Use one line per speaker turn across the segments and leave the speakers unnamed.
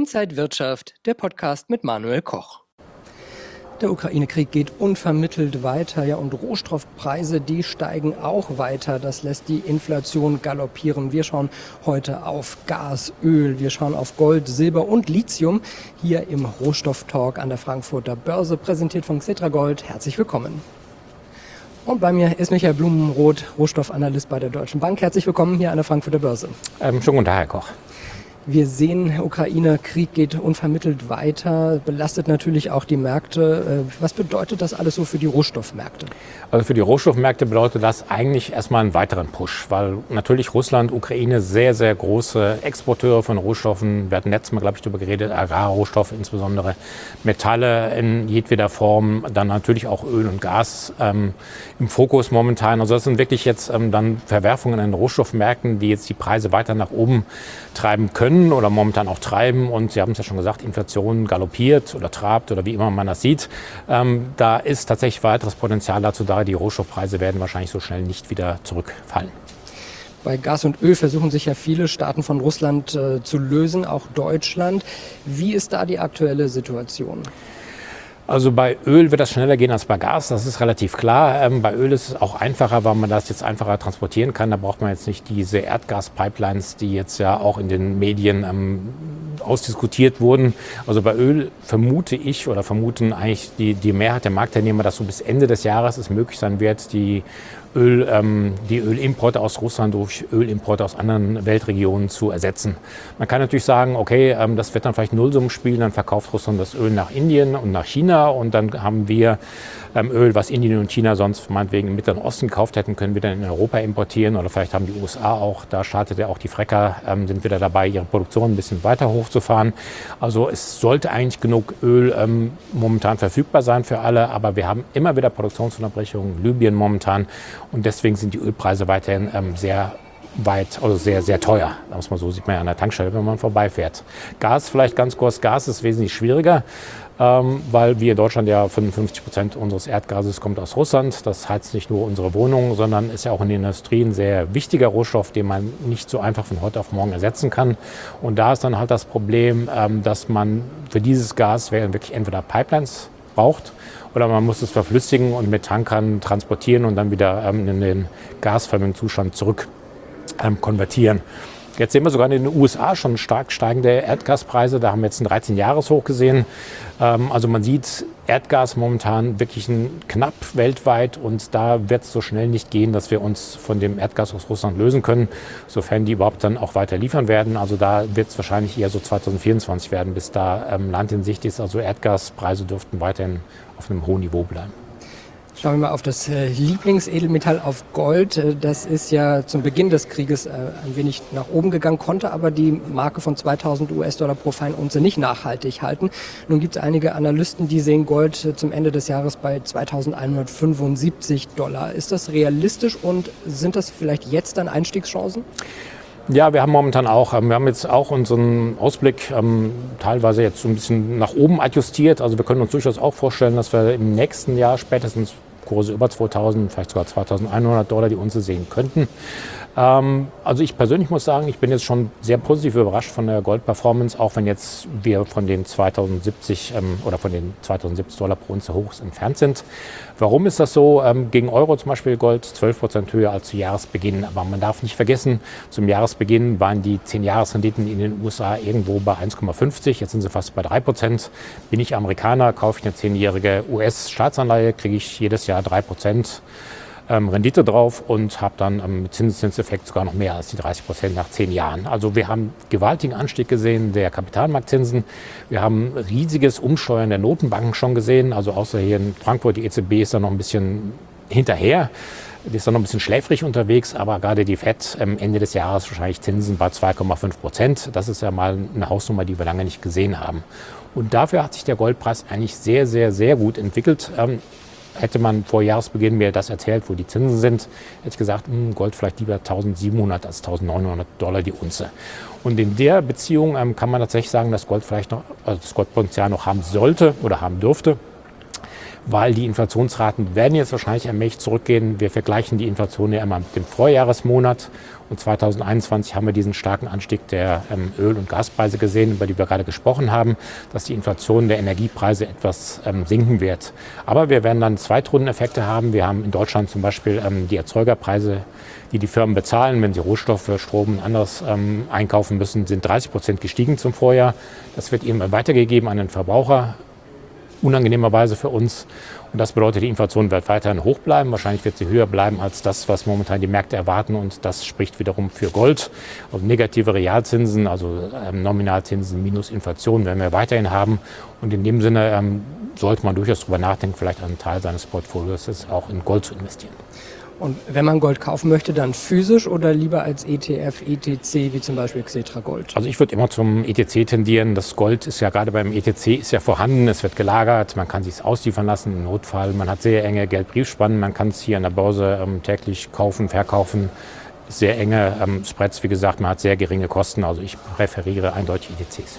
Inside Wirtschaft, der Podcast mit Manuel Koch. Der Ukraine-Krieg geht unvermittelt weiter, ja, und Rohstoffpreise, die steigen auch weiter. Das lässt die Inflation galoppieren. Wir schauen heute auf Gas, Öl, wir schauen auf Gold, Silber und Lithium hier im Rohstofftalk an der Frankfurter Börse, präsentiert von Xetra Gold. Herzlich willkommen. Und bei mir ist Michael Blumenroth, Rohstoffanalyst bei der Deutschen Bank. Herzlich willkommen hier an der Frankfurter Börse.
Schönen guten Tag, Herr Koch.
Wir sehen, Ukraine-Krieg geht unvermittelt weiter, belastet natürlich auch die Märkte. Was bedeutet das alles so für die Rohstoffmärkte?
Also für die Rohstoffmärkte bedeutet das eigentlich erstmal einen weiteren Push, weil natürlich Russland, Ukraine sehr, sehr große Exporteure von Rohstoffen. Wir hatten letztes Mal, glaube ich, darüber geredet, Agrarrohstoffe, insbesondere Metalle in jedweder Form, dann natürlich auch Öl und Gas im Fokus momentan. Also das sind wirklich jetzt dann Verwerfungen in den Rohstoffmärkten, die jetzt die Preise weiter nach oben treiben können oder momentan auch treiben. Und Sie haben es ja schon gesagt, Inflation galoppiert oder trabt oder wie immer man das sieht. Da ist tatsächlich weiteres Potenzial dazu da. Die Rohstoffpreise werden wahrscheinlich so schnell nicht wieder zurückfallen.
Bei Gas und Öl versuchen sich ja viele Staaten von Russland zu lösen, auch Deutschland. Wie ist da die aktuelle Situation?
Also bei Öl wird das schneller gehen als bei Gas, das ist relativ klar. Bei Öl ist es auch einfacher, weil man das jetzt einfacher transportieren kann. Da braucht man jetzt nicht diese Erdgaspipelines, die jetzt ja auch in den Medien ausdiskutiert wurden. Also bei Öl vermuten eigentlich die Mehrheit der Marktteilnehmer, dass so bis Ende des Jahres es möglich sein wird, die Ölimporte aus Russland durch Ölimporte aus anderen Weltregionen zu ersetzen. Man kann natürlich sagen, okay, das wird dann vielleicht Nullsummenspiel, dann verkauft Russland das Öl nach Indien und nach China und dann haben wir Öl, was Indien und China sonst meinetwegen im Mittleren Osten gekauft hätten, können wir dann in Europa importieren oder vielleicht haben die USA auch, da startet ja auch die Fracker, sind wieder dabei, ihre Produktion ein bisschen weiter hochzufahren. Also es sollte eigentlich genug Öl momentan verfügbar sein für alle, aber wir haben immer wieder Produktionsunterbrechungen, Libyen momentan. Und deswegen sind die Ölpreise weiterhin sehr teuer. Das sieht man ja an der Tankstelle, wenn man vorbeifährt. Gas vielleicht ganz kurz. Gas ist wesentlich schwieriger, weil wir in Deutschland ja 55% unseres Erdgases kommt aus Russland. Das heizt nicht nur unsere Wohnungen, sondern ist ja auch in der Industrie ein sehr wichtiger Rohstoff, den man nicht so einfach von heute auf morgen ersetzen kann. Und da ist dann halt das Problem, dass man für dieses Gas wirklich entweder Pipelines braucht, oder man muss es verflüssigen und mit Tankern transportieren und dann wieder in den gasförmigen Zustand zurück konvertieren. Jetzt sehen wir sogar in den USA schon stark steigende Erdgaspreise. Da haben wir jetzt einen 13-Jahres-Hoch gesehen. Also man sieht Erdgas momentan wirklich knapp weltweit und da wird es so schnell nicht gehen, dass wir uns von dem Erdgas aus Russland lösen können, sofern die überhaupt dann auch weiter liefern werden. Also da wird es wahrscheinlich eher so 2024 werden, bis da Land in Sicht ist. Also Erdgaspreise dürften weiterhin auf einem hohen Niveau bleiben.
Schauen wir mal auf das Lieblingsedelmetall, auf Gold. Das ist ja zum Beginn des Krieges ein wenig nach oben gegangen, konnte aber die Marke von 2000 US-Dollar pro Feinunze nicht nachhaltig halten. Nun gibt es einige Analysten, die sehen Gold zum Ende des Jahres bei 2175 $. Ist das realistisch und sind das vielleicht jetzt dann Einstiegschancen?
Ja, wir haben jetzt auch unseren Ausblick teilweise jetzt so ein bisschen nach oben adjustiert. Also wir können uns durchaus auch vorstellen, dass wir im nächsten Jahr spätestens Kurse über 2000, vielleicht sogar 2100 $ die Unze sehen könnten. Also ich persönlich muss sagen, ich bin jetzt schon sehr positiv überrascht von der Gold-Performance, auch wenn jetzt wir von den 2070 $ pro Unze hoch entfernt sind. Warum ist das so? Gegen Euro zum Beispiel Gold 12% höher als zu Jahresbeginn. Aber man darf nicht vergessen, zum Jahresbeginn waren die 10-Jahres-Renditen in den USA irgendwo bei 1,50. Jetzt sind sie fast bei 3%. Bin ich Amerikaner, kaufe ich eine 10-jährige US-Staatsanleihe, kriege ich jedes Jahr 3% Rendite drauf und habe dann mit Zinseszinseffekt sogar noch mehr als die 30% nach 10 Jahren. Also wir haben gewaltigen Anstieg gesehen der Kapitalmarktzinsen. Wir haben riesiges Umsteuern der Notenbanken schon gesehen. Also außer hier in Frankfurt, die EZB ist da noch ein bisschen hinterher. Die ist dann noch ein bisschen schläfrig unterwegs, aber gerade die FED Ende des Jahres wahrscheinlich Zinsen bei 2,5%. Das ist ja mal eine Hausnummer, die wir lange nicht gesehen haben. Und dafür hat sich der Goldpreis eigentlich sehr, sehr, sehr gut entwickelt. Hätte man vor Jahresbeginn mir das erzählt, wo die Zinsen sind, hätte ich gesagt, Gold vielleicht lieber 1.700 als 1.900 $ die Unze. Und in der Beziehung kann man tatsächlich sagen, dass Gold vielleicht noch, also das Goldpotenzial noch haben sollte oder haben dürfte. weil die Inflationsraten werden jetzt wahrscheinlich allmählich zurückgehen. Wir vergleichen die Inflation ja immer mit dem Vorjahresmonat. Und 2021 haben wir diesen starken Anstieg der Öl- und Gaspreise gesehen, über die wir gerade gesprochen haben, dass die Inflation der Energiepreise etwas sinken wird. Aber wir werden dann Zweitrundeneffekte haben. Wir haben in Deutschland zum Beispiel die Erzeugerpreise, die Firmen bezahlen, wenn sie Rohstoffe, Strom und anderes einkaufen müssen, sind 30% gestiegen zum Vorjahr. Das wird eben weitergegeben an den Verbraucher, unangenehmerweise für uns. Und das bedeutet, die Inflation wird weiterhin hoch bleiben. Wahrscheinlich wird sie höher bleiben als das, was momentan die Märkte erwarten. Und das spricht wiederum für Gold. Also negative Realzinsen, also Nominalzinsen minus Inflation werden wir weiterhin haben. Und in dem Sinne sollte man durchaus darüber nachdenken, vielleicht einen Teil seines Portfolios auch in Gold zu investieren.
Und wenn man Gold kaufen möchte, dann physisch oder lieber als ETF, ETC, wie zum Beispiel Xetra Gold?
Also ich würde immer zum ETC tendieren. Das Gold ist ja gerade beim ETC ist ja vorhanden, es wird gelagert, man kann es sich ausliefern lassen im Notfall. Man hat sehr enge Geldbriefspannen, man kann es hier an der Börse täglich kaufen, verkaufen. Sehr enge Spreads, wie gesagt, man hat sehr geringe Kosten. Also ich präferiere eindeutig ETCs.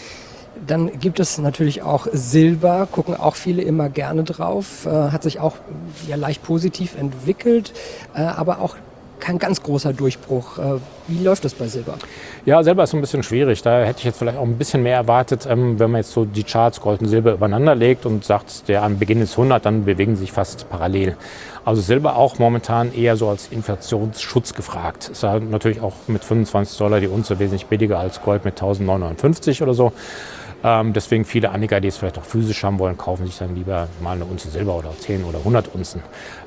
Dann gibt es natürlich auch Silber, gucken auch viele immer gerne drauf, hat sich auch ja leicht positiv entwickelt, aber auch kein ganz großer Durchbruch. Wie läuft das bei Silber?
Ja, Silber ist so ein bisschen schwierig. Da hätte ich jetzt vielleicht auch ein bisschen mehr erwartet, wenn man jetzt so die Charts Gold und Silber übereinander legt und sagt, der am Beginn ist 100, dann bewegen sie sich fast parallel. Also Silber auch momentan eher so als Inflationsschutz gefragt. Ist halt natürlich auch mit $25 die Unze wesentlich billiger als Gold mit 1.950 oder so. Deswegen viele Anleger, die es vielleicht auch physisch haben wollen, kaufen sich dann lieber mal eine Unze Silber oder 10 oder 100 Unzen.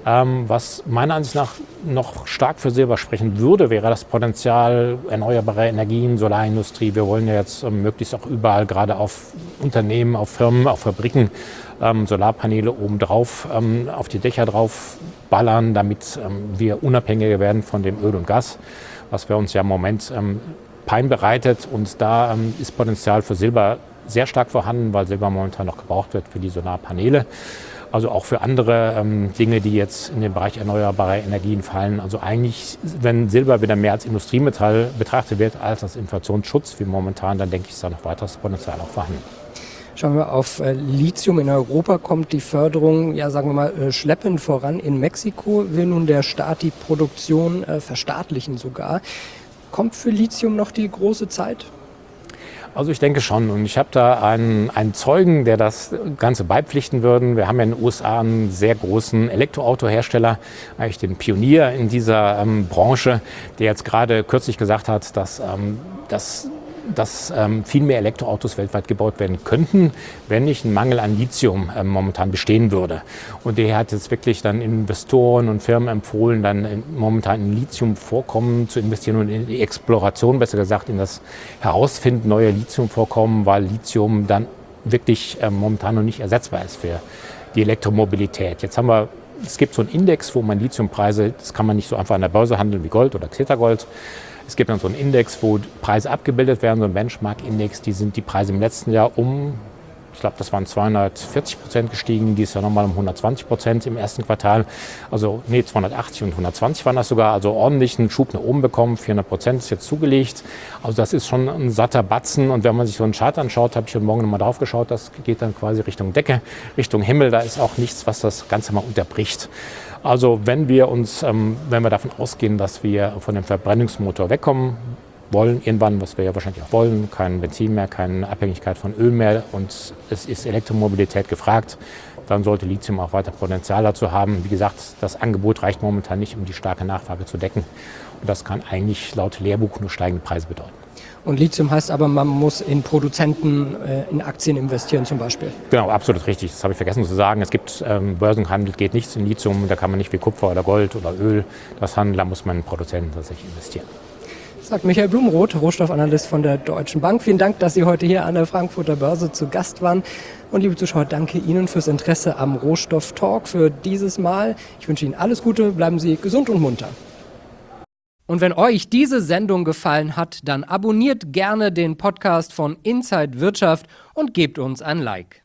Was meiner Ansicht nach noch stark für Silber sprechen würde, wäre das Potenzial erneuerbarer Energien, Solarindustrie. Wir wollen ja jetzt möglichst auch überall, gerade auf Unternehmen, auf Firmen, auf Fabriken, Solarpaneele obendrauf, auf die Dächer drauf ballern, damit wir unabhängiger werden von dem Öl und Gas, was wir uns ja im Moment Pein bereitet. Und da ist Potenzial für Silber sehr stark vorhanden, weil Silber momentan noch gebraucht wird für die Solarpaneele. Also auch für andere Dinge, die jetzt in den Bereich erneuerbarer Energien fallen. Also eigentlich, wenn Silber wieder mehr als Industriemetall betrachtet wird, als als Inflationsschutz wie momentan, dann denke ich, ist da noch weiteres Potenzial auch vorhanden.
Schauen wir auf Lithium. In Europa kommt die Förderung, ja sagen wir mal, schleppend voran. In Mexiko will nun der Staat die Produktion verstaatlichen sogar. Kommt für Lithium noch die große Zeit?
Also ich denke schon. Und ich habe da einen Zeugen, der das Ganze beipflichten würde. Wir haben ja in den USA einen sehr großen Elektroautohersteller, eigentlich den Pionier in dieser Branche, der jetzt gerade kürzlich gesagt hat, dass viel mehr Elektroautos weltweit gebaut werden könnten, wenn nicht ein Mangel an Lithium momentan bestehen würde. Und der hat jetzt wirklich dann Investoren und Firmen empfohlen, dann momentan in Lithiumvorkommen zu investieren und in die Exploration, besser gesagt in das Herausfinden neuer Lithiumvorkommen, weil Lithium dann wirklich momentan noch nicht ersetzbar ist für die Elektromobilität. Es gibt so einen Index, wo man Lithiumpreise, das kann man nicht so einfach an der Börse handeln wie Gold oder Xetra Gold. Es gibt dann so einen Index, wo Preise abgebildet werden, so ein Benchmark-Index. Die Preise im letzten Jahr ich glaube, das waren 240% gestiegen, dieses Jahr nochmal um 120% im ersten Quartal. 280 und 120 waren das sogar, also ordentlich einen Schub nach oben bekommen, 400% ist jetzt zugelegt. Also das ist schon ein satter Batzen. Und wenn man sich so einen Chart anschaut, habe ich heute Morgen nochmal drauf geschaut, das geht dann quasi Richtung Decke, Richtung Himmel. Da ist auch nichts, was das Ganze mal unterbricht. Also wenn wir davon ausgehen, dass wir von dem Verbrennungsmotor wegkommen wollen, irgendwann, was wir ja wahrscheinlich auch wollen, kein Benzin mehr, keine Abhängigkeit von Öl mehr und es ist Elektromobilität gefragt, dann sollte Lithium auch weiter Potenzial dazu haben. Wie gesagt, das Angebot reicht momentan nicht, um die starke Nachfrage zu decken. Und das kann eigentlich laut Lehrbuch nur steigende Preise bedeuten.
Und Lithium heißt aber, man muss in Produzenten, in Aktien investieren zum Beispiel. Genau,
absolut richtig. Das habe ich vergessen zu sagen. Es gibt Börsenhandel, geht nichts in Lithium. Da kann man nicht wie Kupfer oder Gold oder Öl das handeln. Da muss man in Produzenten tatsächlich investieren.
Sagt Michael Blumroth, Rohstoffanalyst von der Deutschen Bank. Vielen Dank, dass Sie heute hier an der Frankfurter Börse zu Gast waren. Und liebe Zuschauer, danke Ihnen fürs Interesse am Rohstoff-Talk für dieses Mal. Ich wünsche Ihnen alles Gute, bleiben Sie gesund und munter. Und wenn euch diese Sendung gefallen hat, dann abonniert gerne den Podcast von Inside Wirtschaft und gebt uns ein Like.